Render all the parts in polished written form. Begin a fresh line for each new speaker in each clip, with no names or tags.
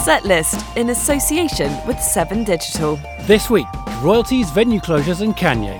Setlist in association with 7 Digital.
This week, royalties, venue closures and Kanye.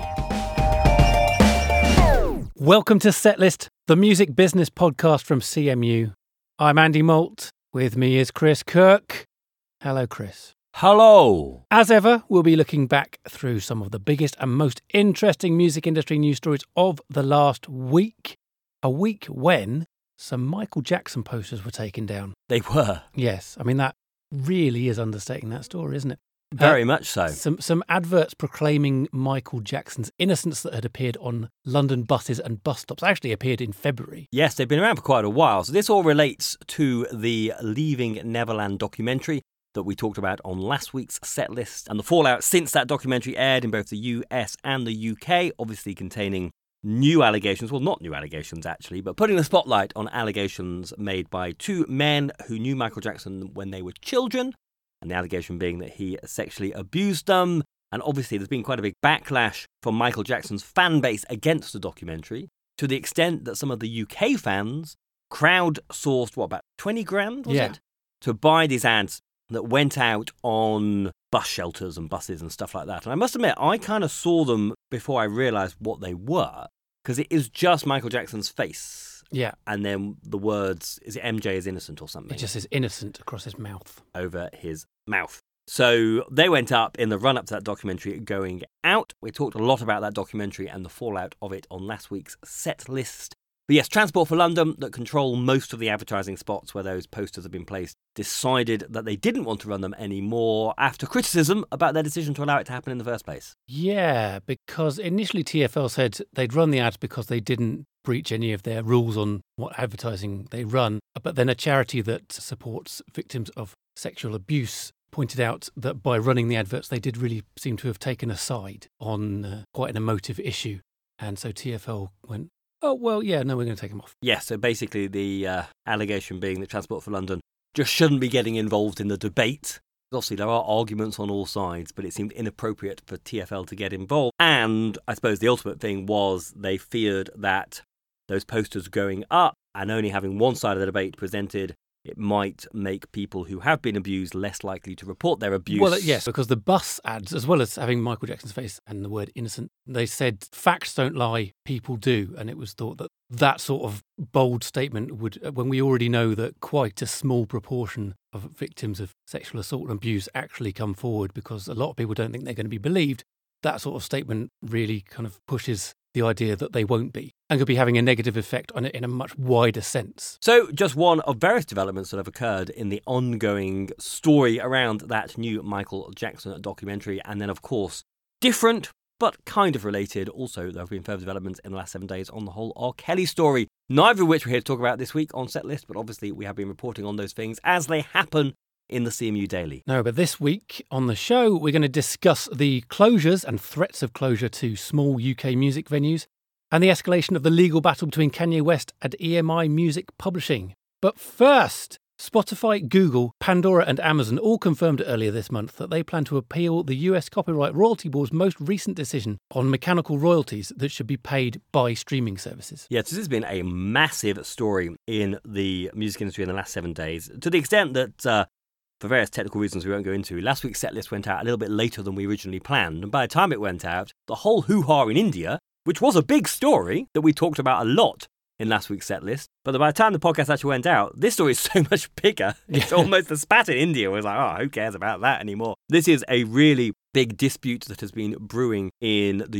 Welcome to Setlist, the music business podcast from CMU. I'm Andy Moult. With me is Chris Kirk. Hello, Chris.
Hello.
As ever, we'll be looking back through some of the biggest and most interesting music industry news stories of the last week. A week when some Michael Jackson posters were taken down.
They were.
Yes, I mean, that really is understating that story, isn't it?
Very much so.
Some adverts proclaiming Michael Jackson's innocence that had appeared on London buses and bus stops actually appeared in February.
Yes, they've been around for quite a while. So this all relates to the Leaving Neverland documentary that we talked about on last week's set list and the fallout since that documentary aired in both the US and the UK, obviously containing new allegations, well, not new allegations actually, but putting the spotlight on allegations made by 2 men who knew Michael Jackson when they were children, and the allegation being that he sexually abused them. And obviously there's been quite a big backlash from Michael Jackson's fan base against the documentary, to the extent that some of the UK fans crowdsourced, about 20 grand, was it? To buy these ads that went out on bus shelters and buses and stuff like that. And I must admit, I kind of saw them before I realised what they were, because it is just Michael Jackson's face.
Yeah.
And then the words, is it MJ is innocent or something?
It just says innocent across his mouth.
Over his mouth. So they went up in the run-up to that documentary going out. We talked a lot about that documentary and the fallout of it on last week's set list. But yes, Transport for London, that control most of the advertising spots where those posters have been placed, decided that they didn't want to run them anymore after criticism about their decision to allow it to happen in the first place.
Yeah, because initially TfL said they'd run the ads because they didn't breach any of their rules on what advertising they run. But then a charity that supports victims of sexual abuse pointed out that by running the adverts, they did really seem to have taken a side on quite an emotive issue. And so TfL went, oh, well, yeah, no, we're going to take them off.
Yeah, so basically the allegation being that Transport for London just shouldn't be getting involved in the debate. Obviously, there are arguments on all sides, but it seemed inappropriate for TfL to get involved. And I suppose the ultimate thing was they feared that those posters going up and only having one side of the debate presented, it might make people who have been abused less likely to report their abuse.
Well, yes, because the bus ads, as well as having Michael Jackson's face and the word innocent, they said facts don't lie, people do. And it was thought that that sort of bold statement would, when we already know that quite a small proportion of victims of sexual assault and abuse actually come forward because a lot of people don't think they're going to be believed, that sort of statement really kind of pushes the idea that they won't be and could be having a negative effect on it in a much wider sense.
So just one of various developments that have occurred in the ongoing story around that new Michael Jackson documentary. And then, of course, different but kind of related. Also, there have been further developments in the last 7 days on the whole R. Kelly story, neither of which we're here to talk about this week on Setlist, but obviously we have been reporting on those things as they happen in the CMU Daily.
No, but this week on the show, we're going to discuss the closures and threats of closure to small UK music venues and the escalation of the legal battle between Kanye West and EMI Music Publishing. But first, Spotify, Google, Pandora and Amazon all confirmed earlier this month that they plan to appeal the US Copyright Royalty Board's most recent decision on mechanical royalties that should be paid by streaming services.
Yes, this has been a massive story in the music industry in the last 7 days, to the extent that for various technical reasons we won't go into, last week's setlist went out a little bit later than we originally planned, and by the time it went out, the whole hoo-ha in India, which was a big story that we talked about a lot in last week's setlist, but by the time the podcast actually went out, this story is so much bigger. It's almost the spat in India was like, oh, who cares about that anymore? This is a really big dispute that has been brewing in the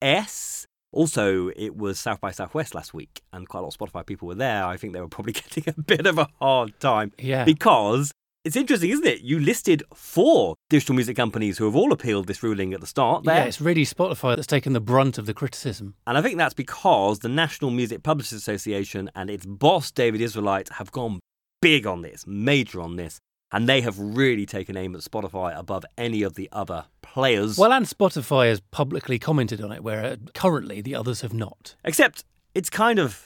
US. Also, it was South by Southwest last week, and quite a lot of Spotify people were there. I think they were probably getting a bit of a hard time because it's interesting, isn't it? You listed 4 digital music companies who have all appealed this ruling at the start there.
Yeah, it's really Spotify that's taken the brunt of the criticism.
And I think that's because the National Music Publishers Association and its boss, David Israelite, have gone big on this, major on this. And they have really taken aim at Spotify above any of the other players.
Well, and Spotify has publicly commented on it, where currently the others have not.
Except it's kind of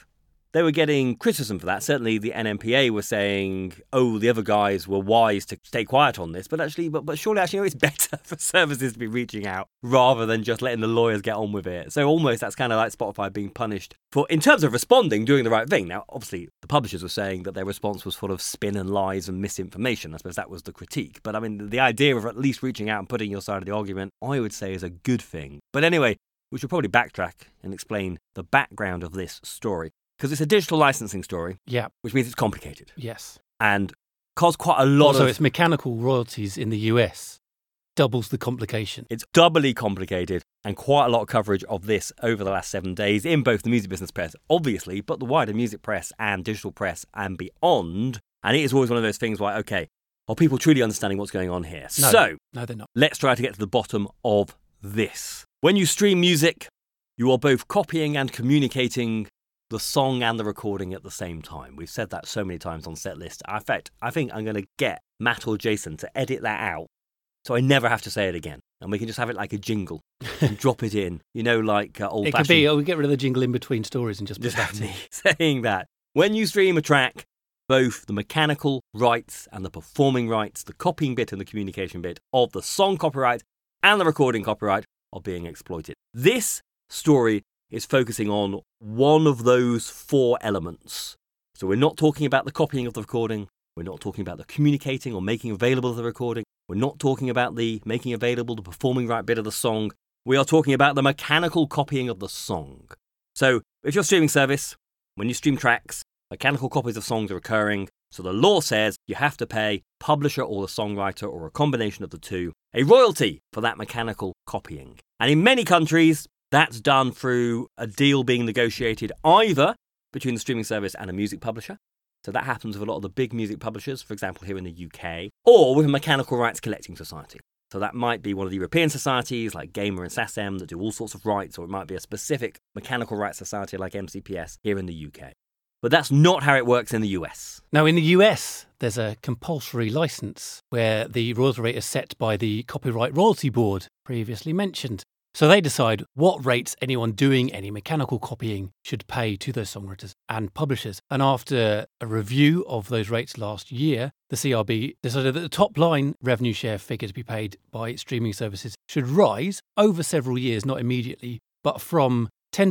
they were getting criticism for that. Certainly the NMPA were saying, oh, the other guys were wise to stay quiet on this. But surely it's better for services to be reaching out rather than just letting the lawyers get on with it. So almost that's kind of like Spotify being punished for, in terms of responding, doing the right thing. Now, obviously, the publishers were saying that their response was full of spin and lies and misinformation. I suppose that was the critique. But I mean, the idea of at least reaching out and putting your side of the argument, I would say is a good thing. But anyway, we should probably backtrack and explain the background of this story. Because it's a digital licensing story, which means it's complicated.
Yes.
And caused quite a lot
also, it's mechanical royalties in the US. Doubles the complication.
It's doubly complicated, and quite a lot of coverage of this over the last 7 days in both the music business press, obviously, but the wider music press and digital press and beyond. And it is always one of those things where, okay, are people truly understanding what's going on here?
No, they're not.
Let's try to get to the bottom of this. When you stream music, you are both copying and communicating the song and the recording at the same time. We've said that so many times on Setlist. In fact, I think I'm going to get Matt or Jason to edit that out so I never have to say it again. And we can just have it like a jingle and drop it in, like old-fashioned.
It could be, we get rid of the jingle in between stories and just put that in.
Saying that. When you stream a track, both the mechanical rights and the performing rights, the copying bit and the communication bit of the song copyright and the recording copyright are being exploited. This story is focusing on one of those four elements. So we're not talking about the copying of the recording. We're not talking about the communicating or making available of the recording. We're not talking about the making available the performing right bit of the song. We are talking about the mechanical copying of the song. So if you're a streaming service, when you stream tracks, mechanical copies of songs are occurring. So the law says you have to pay publisher or the songwriter or a combination of the two a royalty for that mechanical copying. And in many countries, that's done through a deal being negotiated either between the streaming service and a music publisher. So that happens with a lot of the big music publishers, for example, here in the UK, or with a mechanical rights collecting society. So that might be one of the European societies like GAMA and SACEM that do all sorts of rights, or it might be a specific mechanical rights society like MCPS here in the UK. But that's not how it works in the US.
Now, in the US, there's a compulsory license where the royalty rate is set by the Copyright Royalty Board, previously mentioned. So they decide what rates anyone doing any mechanical copying should pay to those songwriters and publishers. And after a review of those rates last year, the CRB decided that the top line revenue share figure to be paid by streaming services should rise over several years, not immediately, but from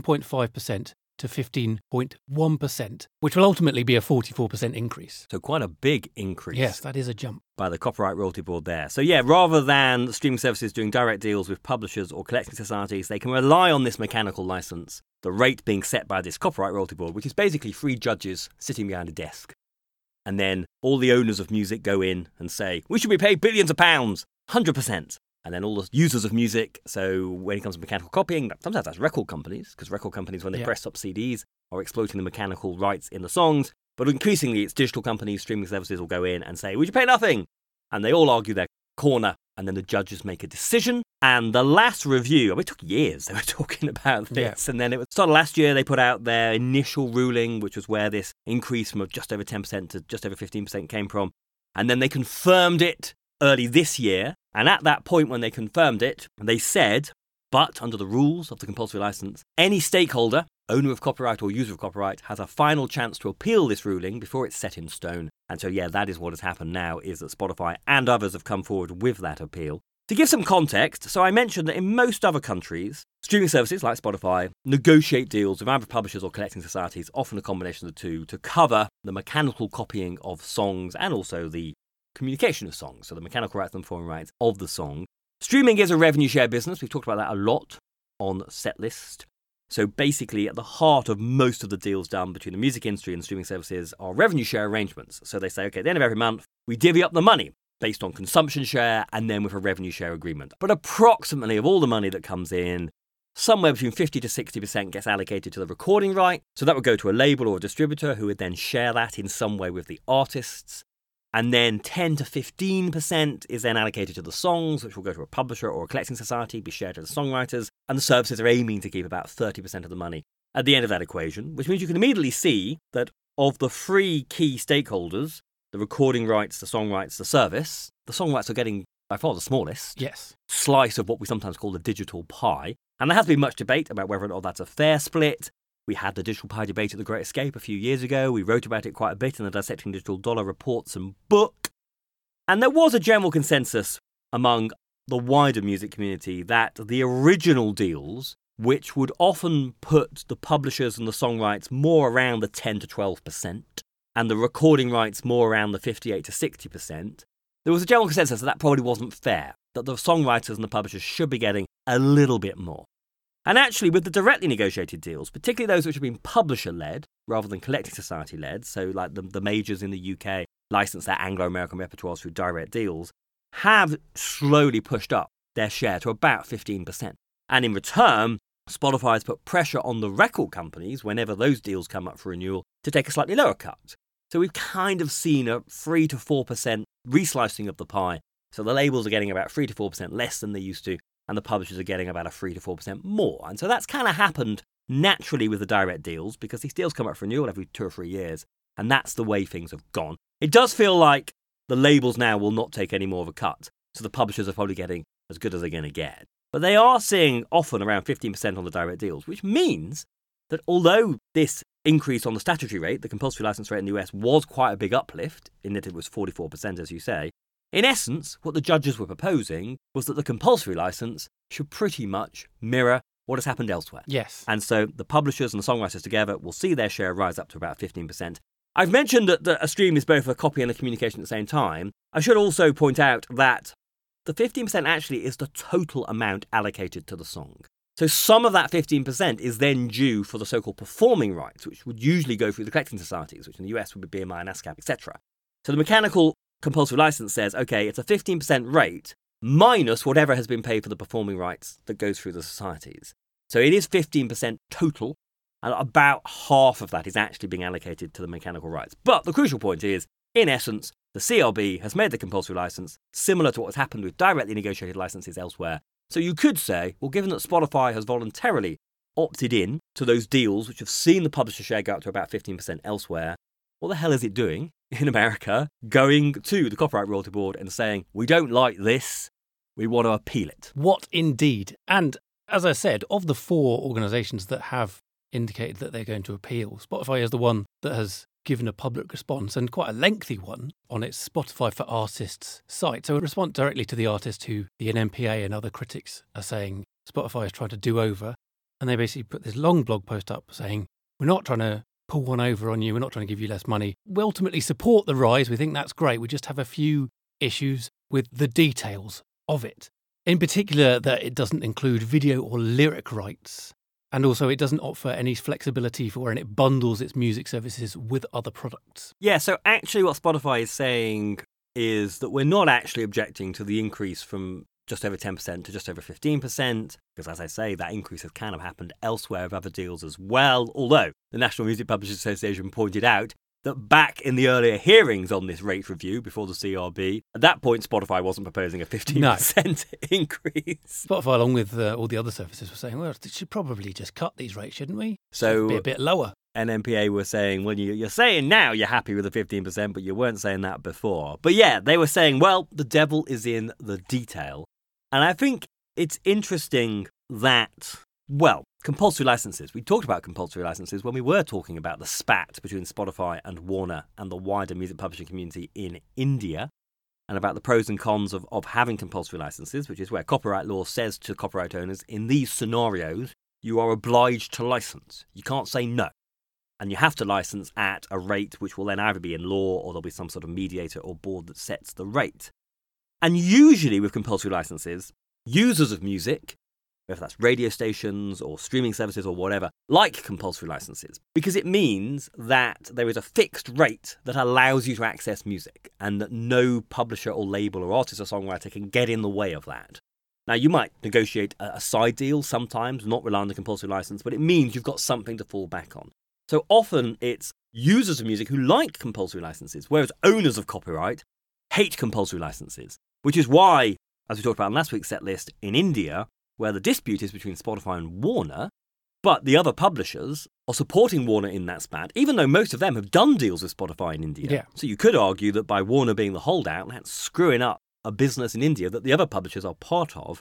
10.5% to 15.1%, which will ultimately be a 44% increase.
So quite a big increase.
Yes, that is a jump.
By the Copyright Royalty Board there. So yeah, rather than streaming services doing direct deals with publishers or collecting societies, they can rely on this mechanical license, the rate being set by this Copyright Royalty Board, which is basically 3 judges sitting behind a desk. And then all the owners of music go in and say, we should be paid billions of pounds, 100%. And then all the users of music, so when it comes to mechanical copying, sometimes that's record companies, because record companies, when they press up CDs, are exploiting the mechanical rights in the songs. But increasingly, it's digital companies, streaming services will go in and say, we should pay nothing. And they all argue their corner, and then the judges make a decision. And the last review, it took years, they were talking about this. And then it started last year, they put out their initial ruling, which was where this increase from just over 10% to just over 15% came from. And then they confirmed it early this year. And at that point when they confirmed it, they said, but under the rules of the compulsory license, any stakeholder, owner of copyright or user of copyright, has a final chance to appeal this ruling before it's set in stone. And so, yeah, that is what has happened now, is that Spotify and others have come forward with that appeal. To give some context, so I mentioned that in most other countries, streaming services like Spotify negotiate deals with either publishers or collecting societies, often a combination of the two, to cover the mechanical copying of songs and also the communication of songs, so the mechanical rights and performing rights of the song. Streaming is a revenue share business. We've talked about that a lot on Setlist. So basically, at the heart of most of the deals done between the music industry and streaming services are revenue share arrangements. So they say, okay, at the end of every month, we divvy up the money based on consumption share and then with a revenue share agreement. But approximately of all the money that comes in, somewhere between 50 to 60% gets allocated to the recording right. So that would go to a label or a distributor who would then share that in some way with the artists. And then 10 to 15% is then allocated to the songs, which will go to a publisher or a collecting society, be shared to the songwriters. And the services are aiming to keep about 30% of the money at the end of that equation, which means you can immediately see that of the 3 key stakeholders, the recording rights, the song rights, the service, the song rights are getting by far the smallest slice of what we sometimes call the digital pie. And there has been much debate about whether or not that's a fair split. We had the digital pie debate at The Great Escape a few years ago. We wrote about it quite a bit in the Dissecting Digital Dollar reports and book. And there was a general consensus among the wider music community that the original deals, which would often put the publishers and the songwrites more around the 10 to 12%, and the recording rights more around the 58 to 60%, there was a general consensus that that probably wasn't fair, that the songwriters and the publishers should be getting a little bit more. And actually, with the directly negotiated deals, particularly those which have been publisher-led rather than collecting society-led, so like the majors in the UK license their Anglo-American repertoires through direct deals, have slowly pushed up their share to about 15%. And in return, Spotify has put pressure on the record companies, whenever those deals come up for renewal, to take a slightly lower cut. So we've kind of seen a 3 to 4% reslicing of the pie. So the labels are getting about 3 to 4% less than they used to, and the publishers are getting about a 3 to 4% more. And so that's kind of happened naturally with the direct deals, because these deals come up for renewal every 2 or 3 years, and that's the way things have gone. It does feel like the labels now will not take any more of a cut, so the publishers are probably getting as good as they're going to get. But they are seeing often around 15% on the direct deals, which means that although this increase on the statutory rate, the compulsory license rate in the US, was quite a big uplift, in that it was 44%, as you say, in essence, what the judges were proposing was that the compulsory license should pretty much mirror what has happened elsewhere.
Yes.
And so the publishers and the songwriters together will see their share rise up to about 15%. I've mentioned that a stream is both a copy and a communication at the same time. I should also point out that the 15% actually is the total amount allocated to the song. So some of that 15% is then due for the so-called performing rights, which would usually go through the collecting societies, which in the US would be BMI and ASCAP, etc. So the mechanical compulsory license says, okay, it's a 15% rate minus whatever has been paid for the performing rights that goes through the societies. So it is 15% total, and about half of that is actually being allocated to the mechanical rights. But the crucial point is, in essence, the CLB has made the compulsory license similar to what has happened with directly negotiated licenses elsewhere. So you could say, well, given that Spotify has voluntarily opted in to those deals which have seen the publisher share go up to about 15% elsewhere, what the hell is it doing in America, going to the Copyright Royalty Board and saying, we don't like this, we want to appeal it?
What indeed? And as I said, of the 4 organisations that have indicated that they're going to appeal, Spotify is the one that has given a public response, and quite a lengthy one, on its Spotify for Artists site. So a response directly to the artist who the NMPA and other critics are saying Spotify is trying to do over. And they basically put this long blog post up saying, we're not trying to pull one over on you, we're not trying to give you less money. We ultimately support the rise, we think that's great. We just have a few issues with the details of it. In particular, that it doesn't include video or lyric rights. And also, it doesn't offer any flexibility for when it bundles its music services with other products.
Yeah, so actually what Spotify is saying is that we're not actually objecting to the increase from just over 10% to just over 15%, because as I say, that increase has kind of happened elsewhere with other deals as well, although the National Music Publishers Association pointed out that back in the earlier hearings on this rate review before the CRB, at that point Spotify wasn't proposing a 15% increase.
Spotify, along with all the other services, were saying, well, we should probably just cut these rates, shouldn't we?
So
be a bit lower.
NMPA were saying, well, you're saying now you're happy with the 15%, but you weren't saying that before. But yeah, they were saying, well, the devil is in the detail. And I think it's interesting that, well, compulsory licenses. We talked about compulsory licenses when we were talking about the spat between Spotify and Warner and the wider music publishing community in India, and about the pros and cons of having compulsory licenses, which is where copyright law says to copyright owners, in these scenarios, you are obliged to license. You can't say no. And you have to license at a rate which will then either be in law or there'll be some sort of mediator or board that sets the rate. And usually with compulsory licenses, users of music, whether that's radio stations or streaming services or whatever, like compulsory licenses, because it means that there is a fixed rate that allows you to access music and that no publisher or label or artist or songwriter can get in the way of that. Now, you might negotiate a side deal sometimes, not rely on the compulsory license, but it means you've got something to fall back on. So often it's users of music who like compulsory licenses, whereas owners of copyright hate compulsory licenses, which is why, as we talked about in last week's set list, in India, where the dispute is between Spotify and Warner, but the other publishers are supporting Warner in that spat, even though most of them have done deals with Spotify in India.
Yeah.
So you could argue that by Warner being the holdout, that's screwing up a business in India that the other publishers are part of.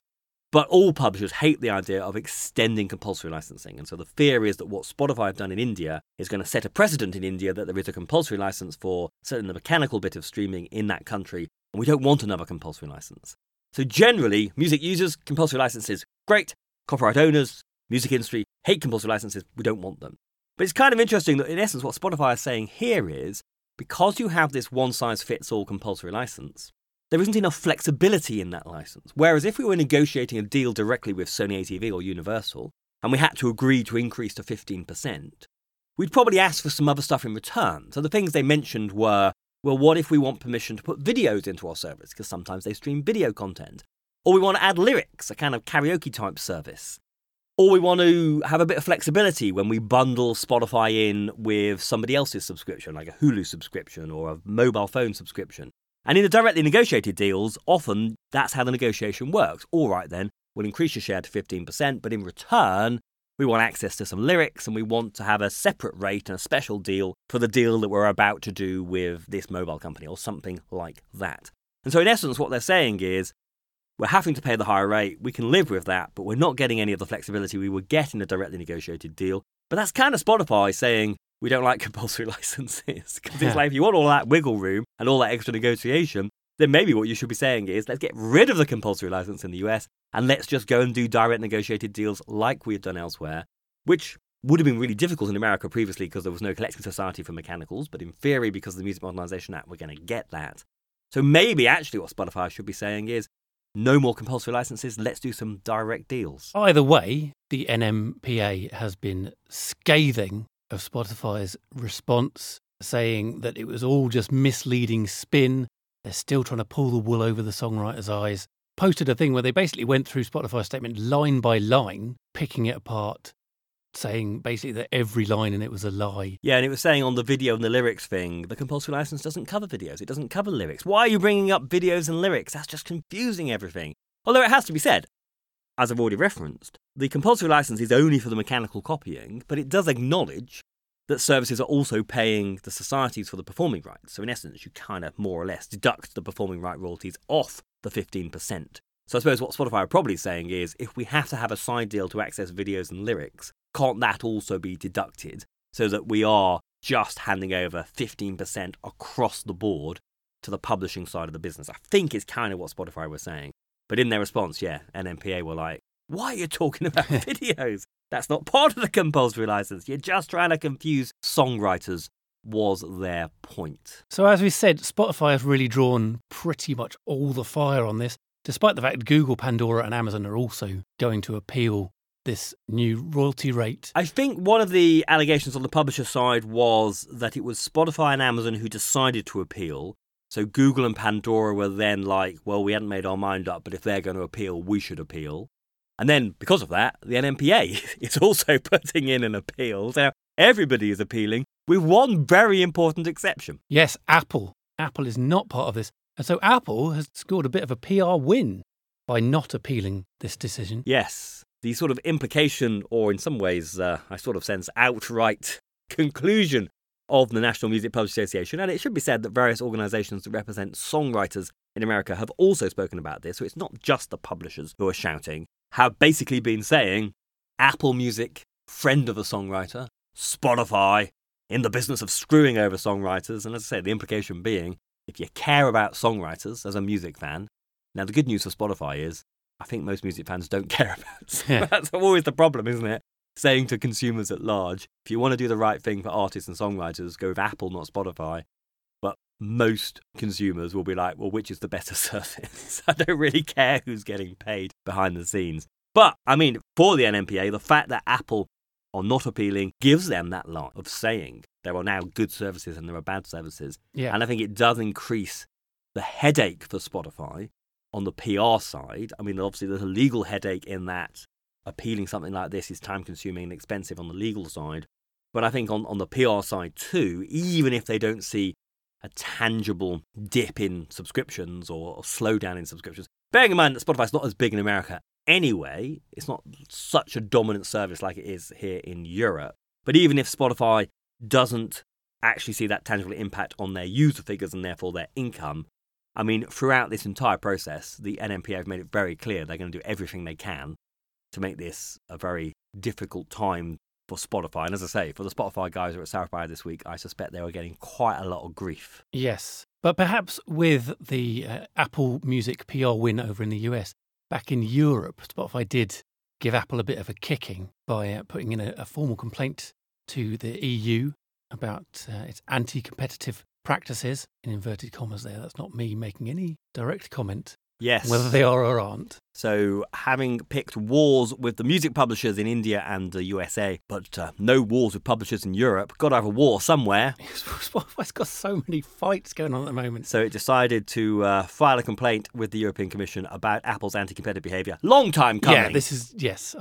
But all publishers hate the idea of extending compulsory licensing. And so the fear is that what Spotify have done in India is going to set a precedent in India that there is a compulsory license for certainly the mechanical bit of streaming in that country. And we don't want another compulsory license. So generally, music users, compulsory licenses, great. Copyright owners, music industry, hate compulsory licenses. We don't want them. But it's kind of interesting that in essence what Spotify is saying here is because you have this one-size-fits-all compulsory license, there isn't enough flexibility in that license. Whereas if we were negotiating a deal directly with Sony ATV or Universal, and we had to agree to increase to 15%, we'd probably ask for some other stuff in return. So the things they mentioned were, well, what if we want permission to put videos into our service? Because sometimes they stream video content. Or we want to add lyrics, a kind of karaoke type service. Or we want to have a bit of flexibility when we bundle Spotify in with somebody else's subscription, like a Hulu subscription or a mobile phone subscription. And in the directly negotiated deals, often that's how the negotiation works. All right, then, we'll increase your share to 15%, but in return, we want access to some lyrics and we want to have a separate rate and a special deal for the deal that we're about to do with this mobile company or something like that. And so in essence, what they're saying is, we're having to pay the higher rate, we can live with that, but we're not getting any of the flexibility we would get in a directly negotiated deal. But that's kind of Spotify saying, we don't like compulsory licenses. Because it's like, if you want all that wiggle room and all that extra negotiation, then maybe what you should be saying is, let's get rid of the compulsory license in the US and let's just go and do direct negotiated deals like we've done elsewhere, which would have been really difficult in America previously because there was no collecting society for mechanicals, but in theory, because of the Music Modernisation Act, we're going to get that. So maybe actually what Spotify should be saying is, no more compulsory licenses, let's do some direct deals.
Either way, the NMPA has been scathing of Spotify's response, saying that it was all just misleading spin. They're still trying to pull the wool over the songwriter's eyes. Posted a thing where they basically went through Spotify's statement line by line, picking it apart, saying basically that every line in it was a lie.
Yeah, and it was saying on the video and the lyrics thing, the compulsory license doesn't cover videos, it doesn't cover lyrics. Why are you bringing up videos and lyrics? That's just confusing everything. Although it has to be said, as I've already referenced, the compulsory license is only for the mechanical copying, but it does acknowledge that services are also paying the societies for the performing rights. So in essence, you kind of more or less deduct the performing right royalties off the 15%. So I suppose what Spotify are probably saying is, if we have to have a side deal to access videos and lyrics, can't that also be deducted so that we are just handing over 15% across the board to the publishing side of the business? I think it's kind of what Spotify were saying. But in their response, NMPA were like, why are you talking about videos? That's not part of the compulsory license. You're just trying to confuse songwriters, was their point.
So as we said, Spotify has really drawn pretty much all the fire on this, despite the fact Google, Pandora and Amazon are also going to appeal this new royalty rate.
I think one of the allegations on the publisher side was that it was Spotify and Amazon who decided to appeal. So Google and Pandora were then like, well, we hadn't made our mind up, but if they're going to appeal, we should appeal. And then, because of that, the NMPA is also putting in an appeal. So everybody is appealing, with one very important exception.
Yes, Apple. Apple is not part of this. And so Apple has scored a bit of a PR win by not appealing this decision.
Yes. The sort of implication, or in some ways, I sort of sense outright conclusion of the National Music Publishers Association, and it should be said that various organisations that represent songwriters in America have also spoken about this, so it's not just the publishers who are shouting, have basically been saying, Apple Music, friend of the songwriter, Spotify, in the business of screwing over songwriters, and as I say, the implication being, if you care about songwriters as a music fan, now the good news for Spotify is, I think most music fans don't care about it. That's always the problem, isn't it? Saying to consumers at large, if you want to do the right thing for artists and songwriters, go with Apple, not Spotify. But most consumers will be like, well, which is the better service? I don't really care who's getting paid behind the scenes. But, I mean, for the NMPA, the fact that Apple are not appealing gives them that line of saying there are now good services and there are bad services.
Yeah.
And I think it does increase the headache for Spotify on the PR side. I mean, obviously there's a legal headache in that appealing something like this is time-consuming and expensive on the legal side. But I think on the PR side too, even if they don't see a tangible dip in subscriptions or slowdown in subscriptions, bearing in mind that Spotify's not as big in America anyway, it's not such a dominant service like it is here in Europe. But even if Spotify doesn't actually see that tangible impact on their user figures and therefore their income, I mean, throughout this entire process, the NMPA have made it very clear they're going to do everything they can to make this a very difficult time for Spotify. And as I say, for the Spotify guys who are at South by this week, I suspect they were getting quite a lot of grief.
Yes, but perhaps with the Apple Music PR win over in the US, back in Europe, Spotify did give Apple a bit of a kicking by putting in a formal complaint to the EU about its anti-competitive practices, in inverted commas there. That's not me making any direct comment
Yes.
whether they are or aren't.
So having picked wars with the music publishers in India and the USA, but no wars with publishers in Europe, got to have a war somewhere.
Spotify's got so many fights going on at the moment.
So it decided to file a complaint with the European Commission about Apple's anti-competitive behaviour. Long time coming.
Yeah, this is, yes.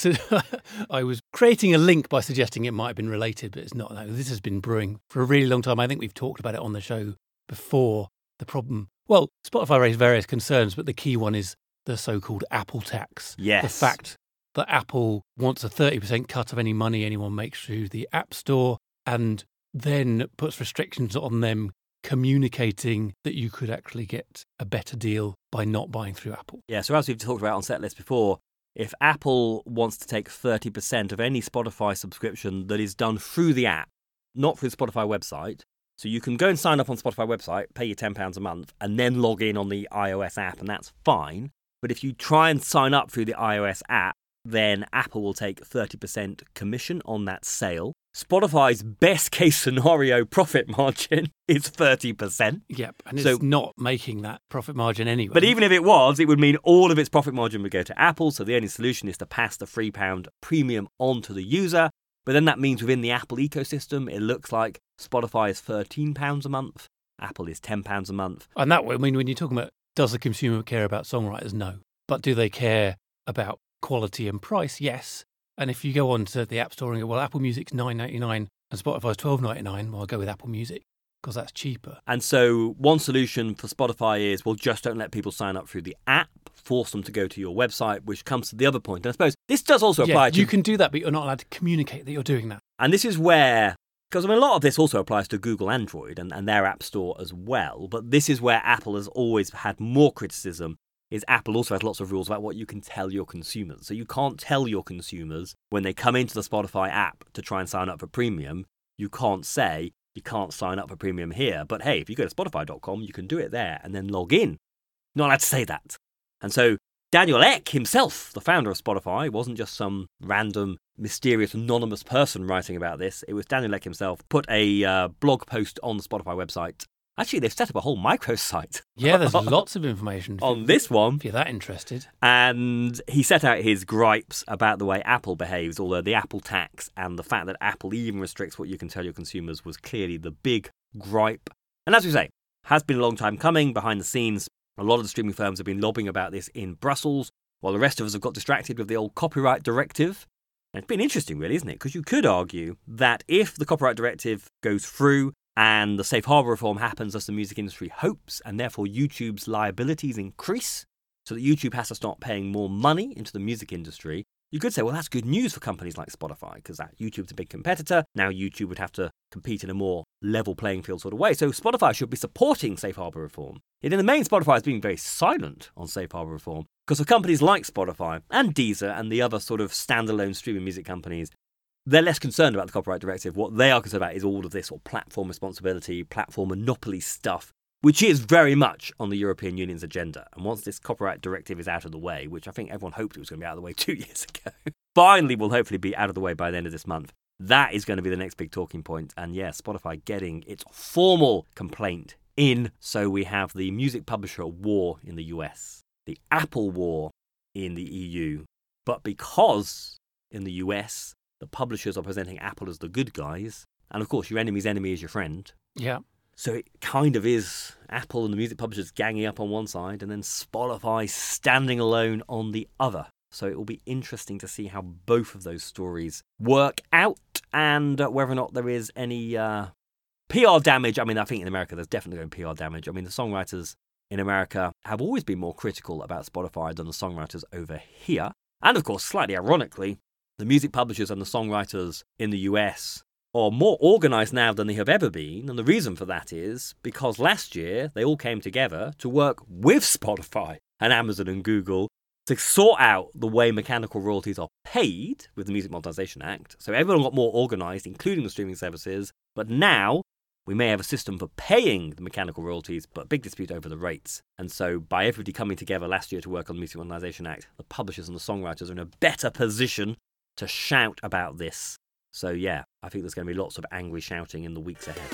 I was creating a link by suggesting it might have been related, but it's not. No, this has been brewing for a really long time. I think we've talked about it on the show before. The problem, well, Spotify raised various concerns, but the key one is the so-called Apple tax.
Yes.
The fact that Apple wants a 30% cut of any money anyone makes through the App Store and then puts restrictions on them communicating that you could actually get a better deal by not buying through Apple.
Yeah, so as we've talked about on Setlist before, if Apple wants to take 30% of any Spotify subscription that is done through the app, not through the Spotify website, so you can go and sign up on the Spotify website, pay your £10 a month, and then log in on the iOS app, and that's fine. But if you try and sign up through the iOS app, then Apple will take 30% commission on that sale. Spotify's best case scenario profit margin is 30%.
Yep, and it's not making that profit margin anyway.
But even if it was, it would mean all of its profit margin would go to Apple, so the only solution is to pass the £3 premium on to the user. But then that means within the Apple ecosystem, it looks like Spotify is £13 a month, Apple is £10 a month.
And that way, I mean, when you're talking about does the consumer care about songwriters? No. But do they care about quality and price? Yes. And if you go on to the App Store and go, well, Apple Music's $9.99 and Spotify's $12.99, well, I'll go with Apple Music because that's cheaper.
And so one solution for Spotify is, well, just don't let people sign up through the app, force them to go to your website, which comes to the other point. And I suppose this does also apply to...
You can do that, but you're not allowed to communicate that you're doing that.
And this is where... Because, I mean, a lot of this also applies to Google Android and their App Store as well. But this is where Apple has always had more criticism, is Apple also has lots of rules about what you can tell your consumers. So you can't tell your consumers when they come into the Spotify app to try and sign up for premium, you can't say you can't sign up for premium here. But hey, if you go to Spotify.com, you can do it there and then log in. You're not allowed to say that. And so Daniel Ek himself, the founder of Spotify, wasn't just some random, mysterious, anonymous person writing about this. It was Daniel Ek himself, put a blog post on the Spotify website. Actually, they've set up a whole microsite.
Yeah, there's lots of information
on this one.
If you're that interested.
And he set out his gripes about the way Apple behaves, although the Apple tax and the fact that Apple even restricts what you can tell your consumers was clearly the big gripe. And as we say, has been a long time coming behind the scenes. A lot of the streaming firms have been lobbying about this in Brussels, while the rest of us have got distracted with the old copyright directive. And it's been interesting, really, isn't it? Because you could argue that if the copyright directive goes through and the safe harbour reform happens as the music industry hopes, and therefore YouTube's liabilities increase, so that YouTube has to start paying more money into the music industry, you could say, well, that's good news for companies like Spotify, because YouTube's a big competitor. Now YouTube would have to compete in a more level playing field sort of way. So Spotify should be supporting safe harbour reform. Yet in the main, Spotify has been very silent on safe harbour reform, because for companies like Spotify and Deezer and the other sort of standalone streaming music companies, they're less concerned about the copyright directive. What they are concerned about is all of this sort of platform responsibility, platform monopoly stuff, which is very much on the European Union's agenda. And once this copyright directive is out of the way, which I think everyone hoped it was going to be out of the way 2 years ago, finally will hopefully be out of the way by the end of this month, that is going to be the next big talking point. And yeah, Spotify getting its formal complaint in. So we have the music publisher war in the US, the Apple war in the EU. But because in the US, the publishers are presenting Apple as the good guys, and of course your enemy's enemy is your friend.
Yeah.
So it kind of is Apple and the music publishers ganging up on one side and then Spotify standing alone on the other. So it will be interesting to see how both of those stories work out and whether or not there is any PR damage. I mean, I think in America there's definitely going to be PR damage. I mean, the songwriters in America have always been more critical about Spotify than the songwriters over here. And of course, slightly ironically, the music publishers and the songwriters in the US are more organised now than they have ever been. And the reason for that is because last year they all came together to work with Spotify and Amazon and Google to sort out the way mechanical royalties are paid with the Music Modernisation Act. So everyone got more organised, including the streaming services. But now we may have a system for paying the mechanical royalties, but a big dispute over the rates. And so by everybody coming together last year to work on the Music Modernisation Act, the publishers and the songwriters are in a better position to shout about this. So yeah, I think there's going to be lots of angry shouting in the weeks ahead.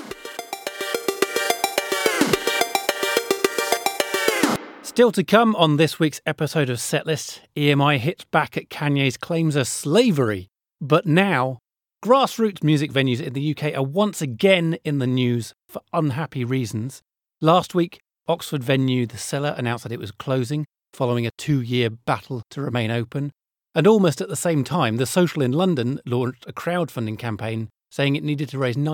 Still to come on this week's episode of Setlist, EMI hits back at Kanye's claims of slavery. But now, grassroots music venues in the UK are once again in the news for unhappy reasons. Last week, Oxford venue The Cellar announced that it was closing following a 2-year battle to remain open. And almost at the same time, The Social in London launched a crowdfunding campaign saying it needed to raise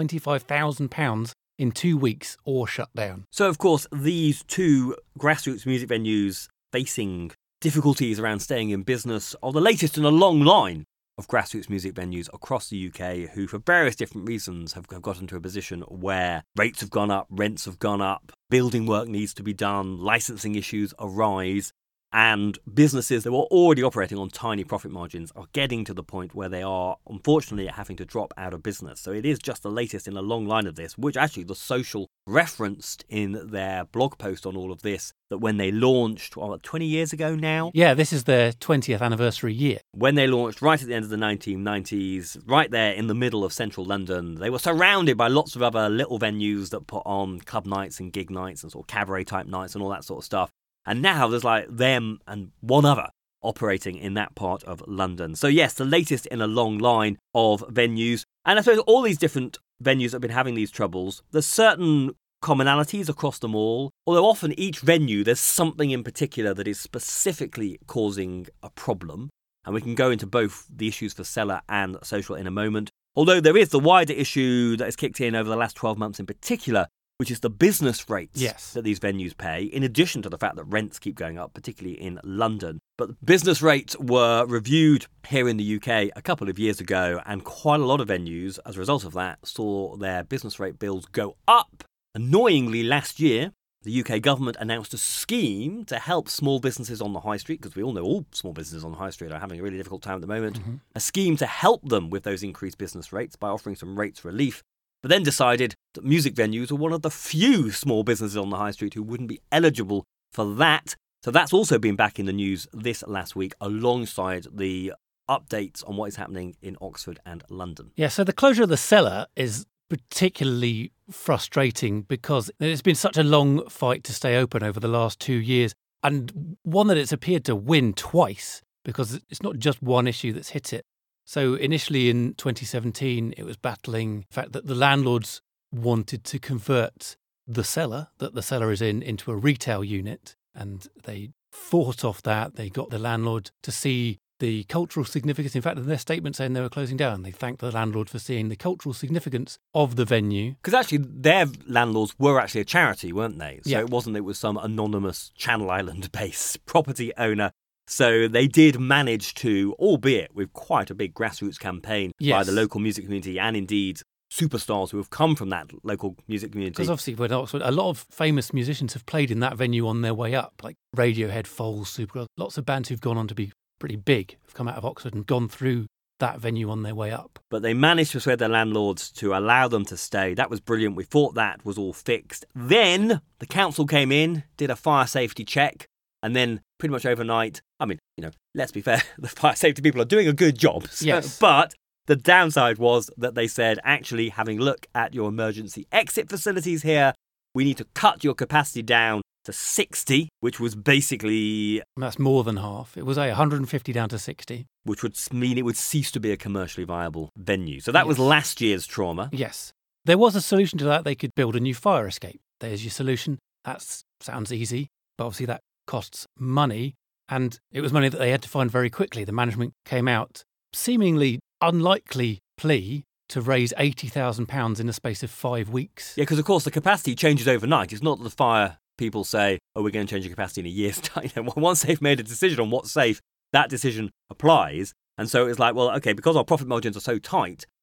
£95,000 in 2 weeks or shut down.
So, of course, these two grassroots music venues facing difficulties around staying in business are the latest in a long line of grassroots music venues across the UK who, for various different reasons, have got into a position where rates have gone up, rents have gone up, building work needs to be done, licensing issues arise, and businesses that were already operating on tiny profit margins are getting to the point where they are, unfortunately, having to drop out of business. So it is just the latest in a long line of this, which actually The Social referenced in their blog post on all of this, that when they launched, 20 years ago now?
Yeah, this is their 20th anniversary year.
When they launched right at the end of the 1990s, right there in the middle of central London, they were surrounded by lots of other little venues that put on club nights and gig nights and sort of cabaret type nights and all that sort of stuff. And now there's like them and one other operating in that part of London. So yes, the latest in a long line of venues. And I suppose all these different venues have been having these troubles. There's certain commonalities across them all, although often each venue there's something in particular that is specifically causing a problem. And we can go into both the issues for Cellar and Social in a moment. Although there is the wider issue that has kicked in over the last 12 months in particular, which is the business rates that these venues pay, in addition to the fact that rents keep going up, particularly in London. But business rates were reviewed here in the UK a couple of years ago, and quite a lot of venues, as a result of that, saw their business rate bills go up. Annoyingly, last year, the UK government announced a scheme to help small businesses on the high street, because we all know all small businesses on the high street are having a really difficult time at the moment, a scheme to help them with those increased business rates by offering some rates relief. But then decided that music venues were one of the few small businesses on the high street who wouldn't be eligible for that. So that's also been back in the news this last week, alongside the updates on what is happening in Oxford and London.
Yeah, so the closure of The Cellar is particularly frustrating because it's been such a long fight to stay open over the last 2 years, and one that it's appeared to win twice, because it's not just one issue that's hit it. So initially in 2017, it was battling the fact that the landlords wanted to convert the cellar that the cellar is in into a retail unit, and they fought off that. They got the landlord to see the cultural significance. In fact, in their statement saying they were closing down, they thanked the landlord for seeing the cultural significance of the venue.
Because actually their landlords were actually a charity, weren't they? So
yeah.
It was some anonymous Channel Island-based property owner. So they did manage to, albeit with quite a big grassroots campaign by the local music community and indeed superstars who have come from that local music community.
Because obviously when Oxford, a lot of famous musicians have played in that venue on their way up, like Radiohead, Foals, Supergrass. Lots of bands who've gone on to be pretty big have come out of Oxford and gone through that venue on their way up.
But they managed to persuade their landlords to allow them to stay. That was brilliant. We thought that was all fixed. Then the council came in, did a fire safety check, and then pretty much overnight, I mean, let's be fair, the fire safety people are doing a good job.
Yes.
But the downside was that they said, actually, having a look at your emergency exit facilities here, we need to cut your capacity down to 60, which was basically...
That's more than half. It was 150 down to 60.
Which would mean it would cease to be a commercially viable venue. So that was last year's trauma.
Yes. There was a solution to that. They could build a new fire escape. There's your solution. That sounds easy, but obviously that costs money, and it was money that they had to find very quickly. The management came out, seemingly unlikely plea to raise £80,000 in the space of 5 weeks.
Yeah, because of course the capacity changes overnight. It's not that the fire people say, oh, we're going to change your capacity in a year's time. Once they've made a decision on what's safe, that decision applies. And so it's like, well, okay, because our profit margins are so tight,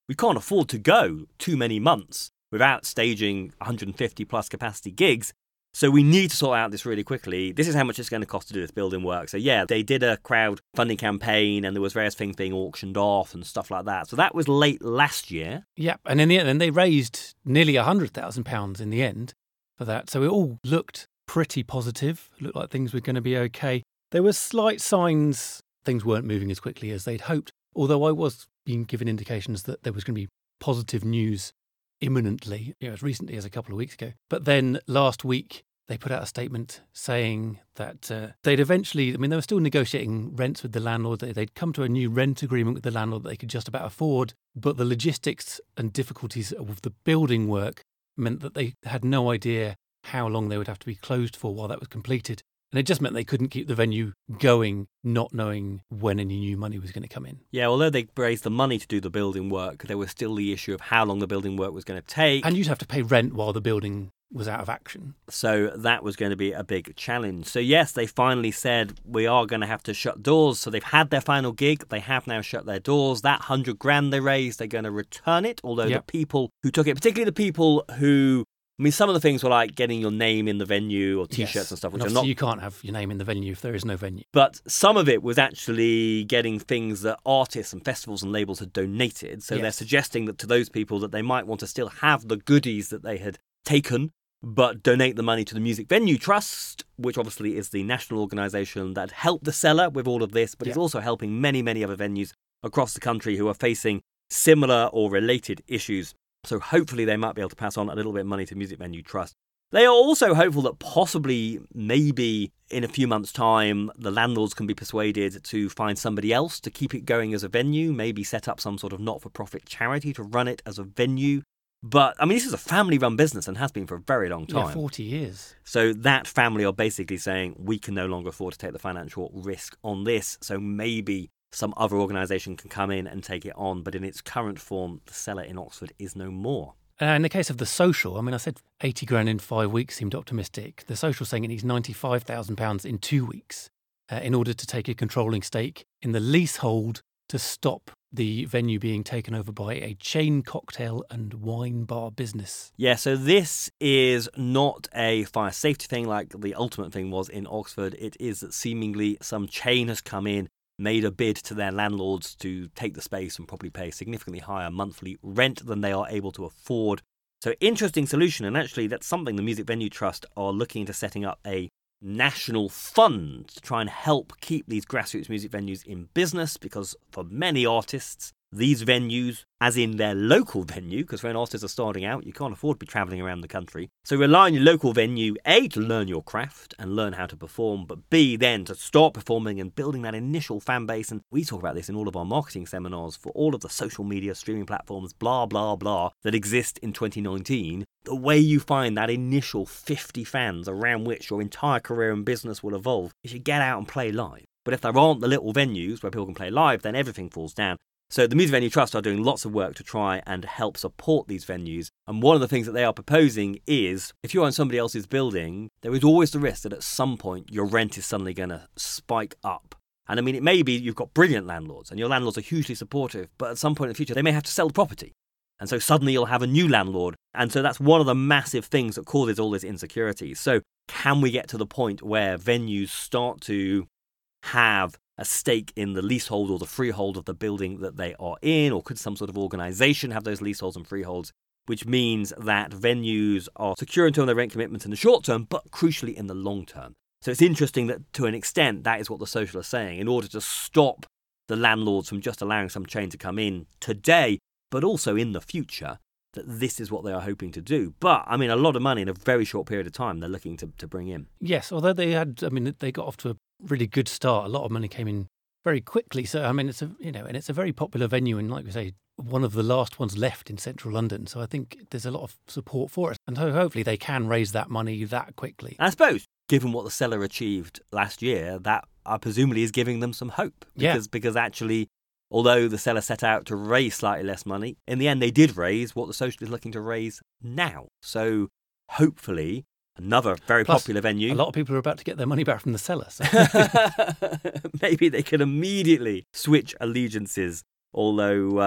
we can't afford to go too many months without staging 150 plus capacity gigs. So we need to sort out this really quickly. This is how much it's going to cost to do this building work. So yeah, they did a crowdfunding campaign and there was various things being auctioned off and stuff like that. So that was late last year.
Yeah, and in the end, they raised nearly £100,000 in the end for that. So it all looked pretty positive. It looked like things were going to be okay. There were slight signs things weren't moving as quickly as they'd hoped, although I was being given indications that there was going to be positive news imminently, as recently as a couple of weeks ago. But then last week, they put out a statement saying that they'd eventually, they were still negotiating rents with the landlord. They'd come to a new rent agreement with the landlord that they could just about afford. But the logistics and difficulties of the building work meant that they had no idea how long they would have to be closed for while that was completed. And it just meant they couldn't keep the venue going, not knowing when any new money was going to come in.
Yeah, although they raised the money to do the building work, there was still the issue of how long the building work was going to take.
And you'd have to pay rent while the building was out of action.
So that was going to be a big challenge. So yes, they finally said we are going to have to shut doors. So they've had their final gig. They have now shut their doors. That $100,000 they raised, they're going to return it. Although the people who took it, particularly the people who, some of the things were like getting your name in the venue or T-shirts and stuff, which
and
are not.
You can't have your name in the venue if there is no venue.
But some of it was actually getting things that artists and festivals and labels had donated. So they're suggesting that to those people that they might want to still have the goodies that they had taken, but donate the money to the Music Venue Trust, which obviously is the national organisation that helped the Cellar with all of this, but is also helping many, many other venues across the country who are facing similar or related issues. So hopefully they might be able to pass on a little bit of money to Music Venue Trust. They are also hopeful that possibly, maybe in a few months' time, the landlords can be persuaded to find somebody else to keep it going as a venue, maybe set up some sort of not-for-profit charity to run it as a venue. But, this is a family-run business and has been for a very long time.
Yeah, 40 years.
So that family are basically saying, we can no longer afford to take the financial risk on this, so maybe some other organisation can come in and take it on. But in its current form, the Cellar in Oxford is no more.
In the case of the Social, I said $80,000 in 5 weeks seemed optimistic. The Social saying it needs £95,000 in 2 weeks in order to take a controlling stake in the leasehold to stop the venue being taken over by a chain cocktail and wine bar business.
Yeah, so this is not a fire safety thing like the ultimate thing was in Oxford. It is that seemingly some chain has come in, made a bid to their landlords to take the space and probably pay significantly higher monthly rent than they are able to afford. So interesting solution, and actually that's something the Music Venue Trust are looking into setting up a national fund to try and help keep these grassroots music venues in business, because for many artists, these venues, as in their local venue, because when artists are starting out, you can't afford to be travelling around the country. So rely on your local venue, A, to learn your craft and learn how to perform, but B, then to start performing and building that initial fan base. And we talk about this in all of our marketing seminars for all of the social media streaming platforms, blah, blah, blah, that exist in 2019. The way you find that initial 50 fans around which your entire career and business will evolve is you get out and play live. But if there aren't the little venues where people can play live, then everything falls down. So the Music Venue Trust are doing lots of work to try and help support these venues. And one of the things that they are proposing is, if you're on somebody else's building, there is always the risk that at some point your rent is suddenly going to spike up. And it may be you've got brilliant landlords and your landlords are hugely supportive, but at some point in the future they may have to sell the property. And so suddenly you'll have a new landlord. And so that's one of the massive things that causes all this insecurity. So can we get to the point where venues start to have a stake in the leasehold or the freehold of the building that they are in, or could some sort of organisation have those leaseholds and freeholds, which means that venues are secure in terms of their rent commitments in the short term, but crucially in the long term. So it's interesting that to an extent that is what the Social are saying, in order to stop the landlords from just allowing some chain to come in today, but also in the future, that this is what they are hoping to do. But, a lot of money in a very short period of time they're looking to bring in.
Yes, although they got off to a really good start. A lot of money came in very quickly. So, it's a very popular venue, and like we say, one of the last ones left in central London. So I think there's a lot of support for it, and hopefully they can raise that money that quickly.
And I suppose, given what the Cellar achieved last year, that presumably is giving them some hope. Because actually, although the Cellar set out to raise slightly less money, in the end they did raise what the Social is looking to raise now. So hopefully, another very popular venue.
A lot of people are about to get their money back from the Cellar. So.
Maybe they can immediately switch allegiances, although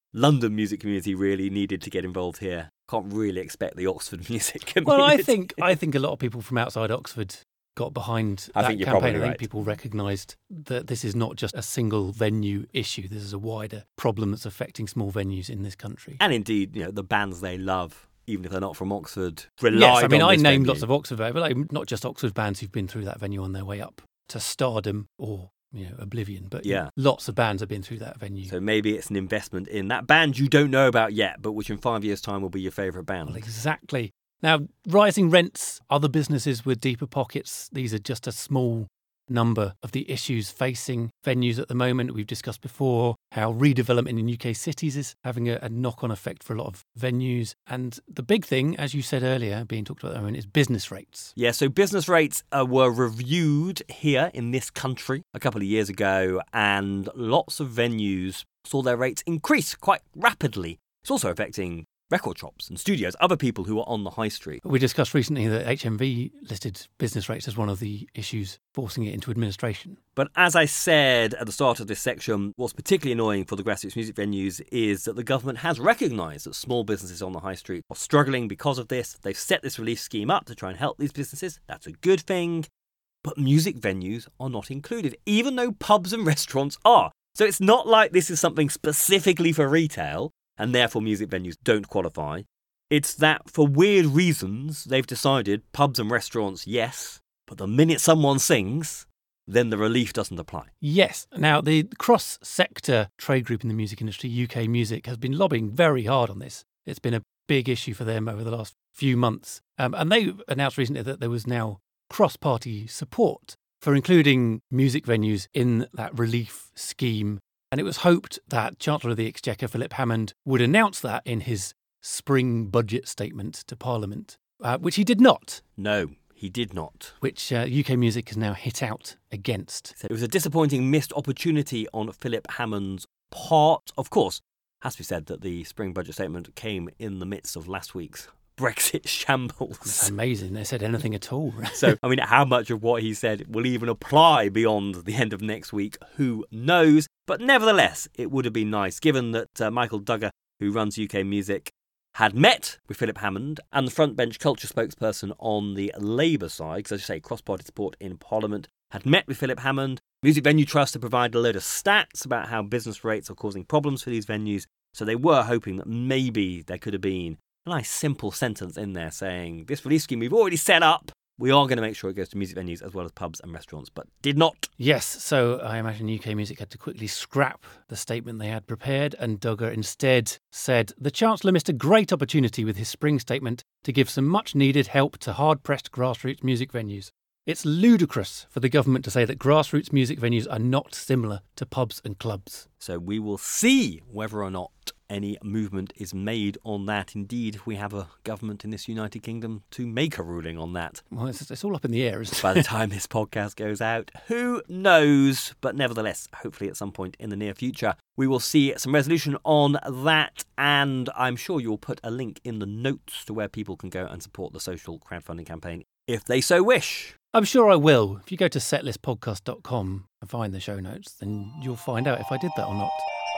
London music community really needed to get involved here. Can't really expect the Oxford music community.
Well, I think a lot of people from outside Oxford got behind that
think you're
campaign.
probably
I think
right.
people recognised that this is not just a single venue issue. This is a wider problem that's affecting small venues in this country.
And indeed, the bands they love, even if they're not from Oxford, relied
Yes, I mean,
on
I
this
named
venue.
lots of Oxford bands, but not just Oxford bands who've been through that venue on their way up to stardom or oblivion. But
Yeah.
lots of bands have been through that venue.
So maybe it's an investment in that band you don't know about yet, but which in 5 years' time will be your favourite band.
Well, exactly. Now, rising rents, other businesses with deeper pockets, these are just a small number of the issues facing venues at the moment. We've discussed before how redevelopment in UK cities is having a knock-on effect for a lot of venues. And the big thing, as you said earlier, being talked about at the moment, is business rates.
Yeah, so business rates were reviewed here in this country a couple of years ago, and lots of venues saw their rates increase quite rapidly. It's also affecting record shops and studios, other people who are on the high street.
We discussed recently that HMV listed business rates as one of the issues forcing it into administration.
But as I said at the start of this section, what's particularly annoying for the grassroots music venues is that the government has recognised that small businesses on the high street are struggling because of this. They've set this relief scheme up to try and help these businesses. That's a good thing. But music venues are not included, even though pubs and restaurants are. So it's not like this is something specifically for retail, and therefore music venues don't qualify. It's that for weird reasons, they've decided pubs and restaurants, yes, but the minute someone sings, then the relief doesn't apply.
Yes. Now, the cross-sector trade group in the music industry, UK Music, has been lobbying very hard on this. It's been a big issue for them over the last few months. And they announced recently that there was now cross-party support for including music venues in that relief scheme. And it was hoped that Chancellor of the Exchequer, Philip Hammond, would announce that in his spring budget statement to Parliament, which he did not.
No, he did not.
Which UK Music has now hit out against.
So it was a disappointing missed opportunity on Philip Hammond's part. Of course, it has to be said that the spring budget statement came in the midst of last week's Brexit shambles.
It's amazing they said anything at all.
So, I mean, how much of what he said will even apply beyond the end of next week, who knows? But nevertheless, it would have been nice, given that Michael Duggar, who runs UK Music, had met with Philip Hammond and the front bench culture spokesperson on the Labour side, because as you say, cross-party support in Parliament, had met with Philip Hammond. Music Venue Trust had provided a load of stats about how business rates are causing problems for these venues. So they were hoping that maybe there could have been a nice simple sentence in there saying, this relief scheme we've already set up, we are going to make sure it goes to music venues as well as pubs and restaurants, but did not.
Yes, so I imagine UK Music had to quickly scrap the statement they had prepared, and Duggar instead said, the Chancellor missed a great opportunity with his spring statement to give some much-needed help to hard-pressed grassroots music venues. It's ludicrous for the government to say that grassroots music venues are not similar to pubs and clubs.
So we will see whether or not any movement is made on that. Indeed, if we have a government in this United Kingdom to make a ruling on that.
Well, it's all up in the air, isn't it?
By the time this podcast goes out, who knows? But nevertheless, hopefully at some point in the near future, we will see some resolution on that. And I'm sure you'll put a link in the notes to where people can go and support the social crowdfunding campaign if they so wish.
I'm sure I will. If you go to setlistpodcast.com and find the show notes, then you'll find out if I did that or not.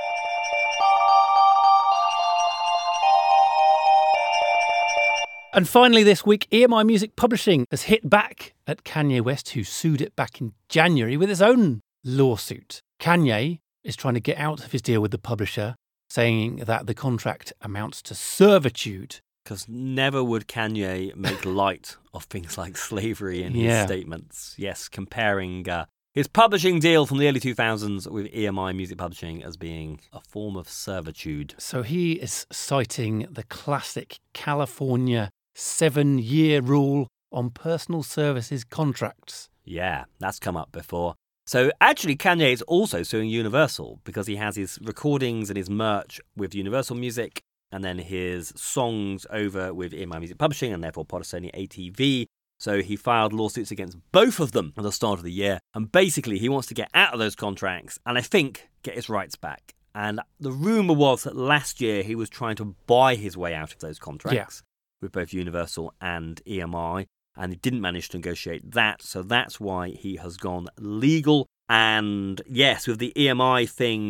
And finally this week, EMI Music Publishing has hit back at Kanye West, who sued it back in January with his own lawsuit. Kanye is trying to get out of his deal with the publisher, saying that the contract amounts to servitude.
Because never would Kanye make light of things like slavery in his statements. Yes, comparing his publishing deal from the early 2000s with EMI Music Publishing as being a form of servitude.
So he is citing the classic California 7-year rule on personal services contracts.
Yeah, that's come up before. So actually Kanye is also suing Universal because he has his recordings and his merch with Universal Music, and then his songs over with EMI Music Publishing and therefore part of Sony ATV. So he filed lawsuits against both of them at the start of the year. And basically he wants to get out of those contracts and I think get his rights back. And the rumour was that last year he was trying to buy his way out of those contracts with both Universal and EMI. And he didn't manage to negotiate that. So that's why he has gone legal. And yes, with the EMI thing,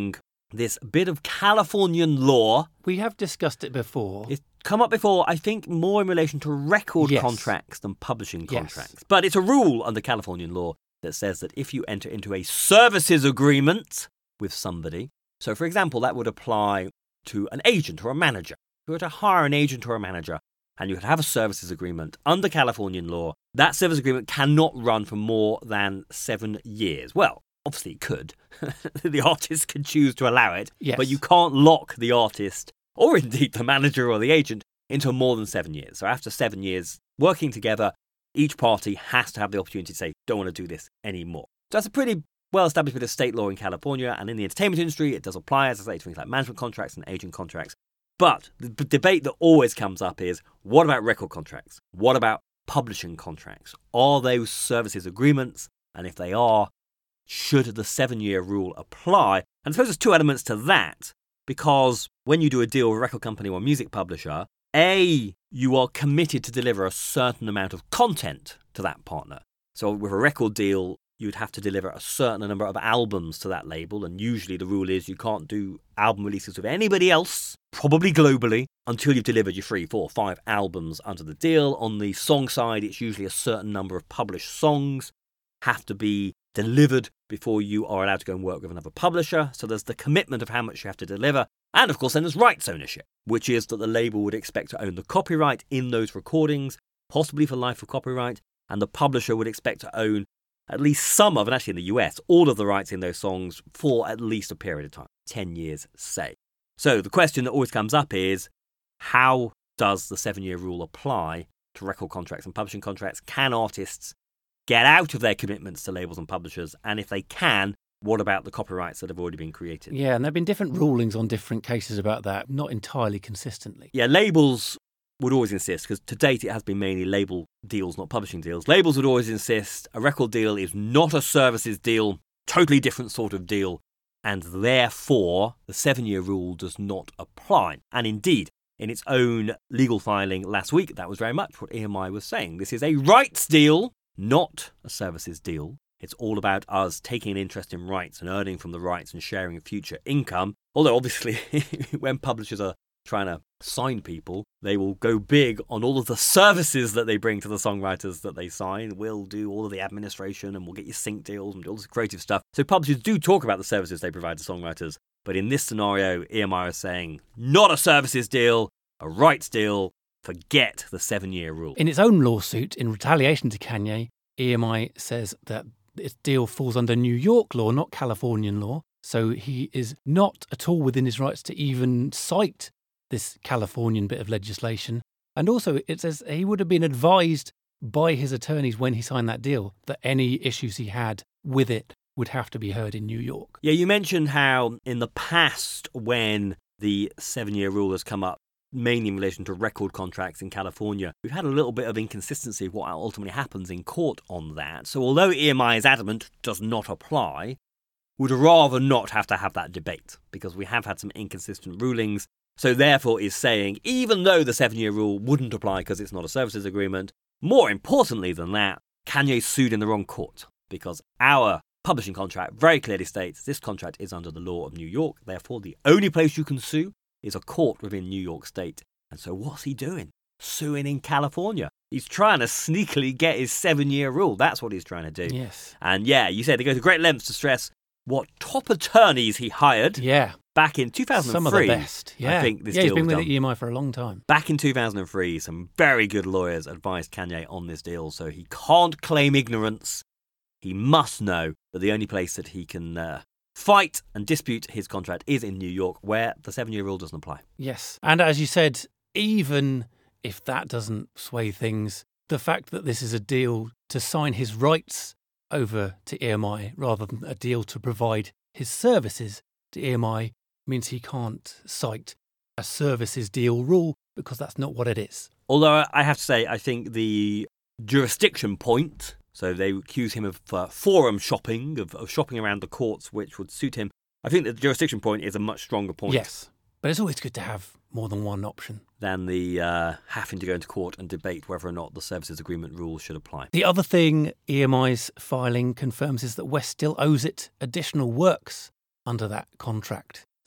this bit of Californian law.
We have discussed it before.
It's come up before, I think, more in relation to record
Yes.
contracts than publishing
Yes.
contracts. But it's a rule under Californian law that says that if you enter into a services agreement with somebody, so for example, that would apply to an agent or a manager. If you were to hire an agent or a manager and you would have a services agreement under Californian law, that service agreement cannot run for more than 7 years. Well, obviously it could. The artist can choose to allow it,
Yes.
but you can't lock the artist or indeed the manager or the agent into more than 7 years. So after 7 years working together, each party has to have the opportunity to say, don't want to do this anymore. So that's a pretty well-established bit of state law in California, and in the entertainment industry, it does apply, as I say, to things like management contracts and agent contracts. But the debate that always comes up is, what about record contracts? What about publishing contracts? Are those services agreements? And if they are, should the 7-year rule apply? And I suppose there's two elements to that, because when you do a deal with a record company or a music publisher, A, you are committed to deliver a certain amount of content to that partner. So with a record deal, you'd have to deliver a certain number of albums to that label, and usually the rule is you can't do album releases with anybody else, probably globally, until you've delivered your 3, 4, 5 albums under the deal. On the song side, it's usually a certain number of published songs have to be delivered before you are allowed to go and work with another publisher. So there's the commitment of how much you have to deliver. And of course, then there's rights ownership, which is that the label would expect to own the copyright in those recordings, possibly for life of copyright, and the publisher would expect to own at least some of, and actually in the US, all of the rights in those songs for at least a period of time, 10 years, say. So the question that always comes up is, how does the 7-year rule apply to record contracts and publishing contracts? Can artists get out of their commitments to labels and publishers? And if they can, what about the copyrights that have already been created?
Yeah, and there have been different rulings on different cases about that, not entirely consistently.
Yeah, labels would always insist, because to date it has been mainly label deals, not publishing deals. Labels would always insist a record deal is not a services deal, totally different sort of deal, and therefore the 7-year rule does not apply. And indeed, in its own legal filing last week, that was very much what EMI was saying. This is a rights deal, not a services deal. It's all about us taking an interest in rights and earning from the rights and sharing future income. Although obviously when publishers are trying to sign people, they will go big on all of the services that they bring to the songwriters that they sign. We'll do all of the administration and we'll get you sync deals and do all this creative stuff. So publishers do talk about the services they provide to songwriters. But in this scenario, EMI is saying, not a services deal, a rights deal, forget the 7-year rule.
In its own lawsuit, in retaliation to Kanye, EMI says that its deal falls under New York law, not Californian law. So he is not at all within his rights to even cite this Californian bit of legislation. And also it says he would have been advised by his attorneys when he signed that deal that any issues he had with it would have to be heard in New York.
Yeah, you mentioned how in the past when the 7-year rule has come up, mainly in relation to record contracts in California, we've had a little bit of inconsistency of what ultimately happens in court on that. So although EMI is adamant does not apply, would rather not have to have that debate, because we have had some inconsistent rulings. So therefore is saying, even though the 7-year rule wouldn't apply because it's not a services agreement, more importantly than that, Kanye sued in the wrong court, because our publishing contract very clearly states this contract is under the law of New York. Therefore, the only place you can sue is a court within New York State. And so what's he doing? Suing in California. He's trying to sneakily get his 7-year rule. That's what he's trying to do.
Yes.
And yeah, you said they go to great lengths to stress what top attorneys he hired.
Yeah.
Back in 2003.
Some of the best. Yeah.
I think this
he's
deal
been
was
with
done.
EMI for a long time.
Back in 2003, some very good lawyers advised Kanye on this deal, so he can't claim ignorance. He must know that the only place that he can fight and dispute his contract is in New York, where the 7-year rule doesn't apply.
Yes. And as you said, even if that doesn't sway things, the fact that this is a deal to sign his rights over to EMI rather than a deal to provide his services to EMI means he can't cite a services deal rule, because that's not what it is.
Although I have to say, I think the jurisdiction point, so they accuse him of forum shopping, of shopping around the courts, which would suit him. I think that the jurisdiction point is a much stronger point.
Yes, but it's always good to have more than one option.
Than the having to go into court and debate whether or not the services agreement rules should apply.
The other thing EMI's filing confirms is that West still owes it additional works under that contract.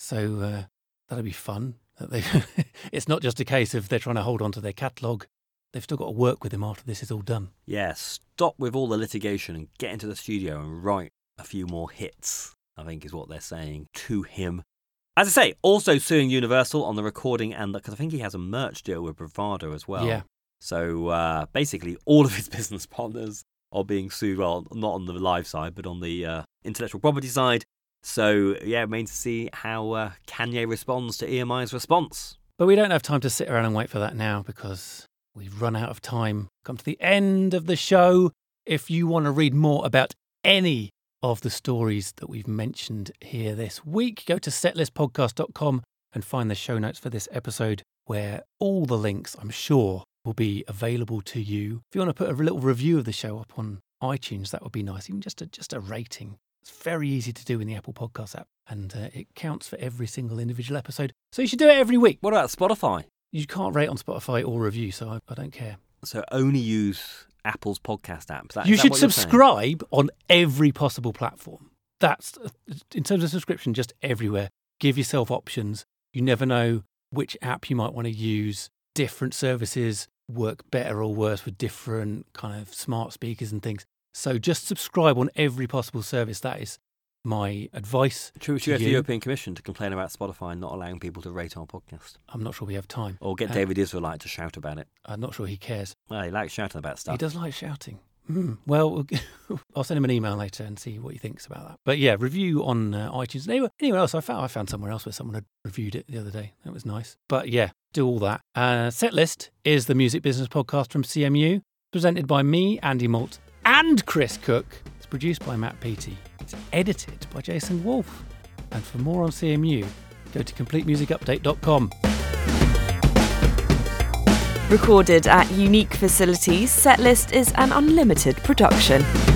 So that'll be fun. It's not just a case of they're trying to hold on to their catalogue. They've still got to work with him after this is all done.
Yeah, stop with all the litigation and get into the studio and write a few more hits, I think is what they're saying to him. As I say, also suing Universal on the recording and because I think he has a merch deal with Bravado as well.
Yeah.
So basically all of his business partners are being sued, well, not on the live side, but on the intellectual property side. So, yeah, it remains to see how Kanye responds to EMI's response.
But we don't have time to sit around and wait for that now because we've run out of time. Come to the end of the show. If you want to read more about any of the stories that we've mentioned here this week, go to setlistpodcast.com and find the show notes for this episode where all the links, I'm sure, will be available to you. If you want to put a little review of the show up on iTunes, that would be nice. Even just a rating. It's very easy to do in the Apple Podcasts app, and it counts for every single individual episode. So you should do it every week.
What about Spotify?
You can't rate on Spotify or review, so I don't care.
So only use Apple's podcast app.
You should subscribe on every possible platform. That's, in terms of subscription, just everywhere. Give yourself options. You never know which app you might want to use. Different services work better or worse with different kind of smart speakers and things. So just subscribe on every possible service. That is my advice.
Should we go to the European Commission to complain about Spotify not allowing people to rate our podcast?
I'm not sure we have time.
Or get David Israelite to shout about it.
I'm not sure he cares.
Well, he likes shouting about stuff.
He does like shouting. Well, I'll send him an email later and see what he thinks about that. But yeah, review on iTunes. Anywhere else, I found somewhere else where someone had reviewed it the other day. That was nice. But yeah, do all that. Setlist is the music business podcast from CMU, presented by me, Andy Malt, and Chris Cook. It's produced by Matt Peaty. It's edited by Jason Wolfe. And for more on CMU, go to completemusicupdate.com.
Recorded at unique facilities, Setlist is an unlimited production.